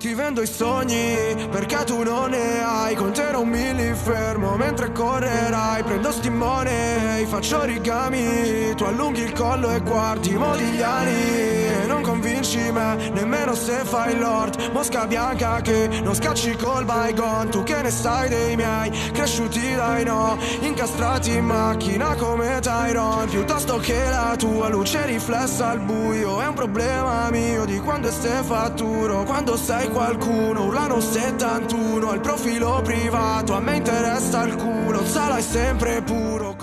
Ti vendo i sogni perché tu non ne hai. Con te non mi li fermo mentre correrai. Prendo stimone, faccio origami. Tu allunghi il collo e guardi Modigliani. E non convinci me, nemmeno se fai l'ort. Mosca bianca che non scacci col Baygon. Tu che ne sai dei miei, cresciuti dai no, incastrati in macchina come Tyron. Piuttosto che la tua luce riflessa al buio. È un problema mio di quando è ste fatturo. Quando sei qualcuno, urlano 71. Al profilo privato, a me interessa il culo. Sala è sempre puro.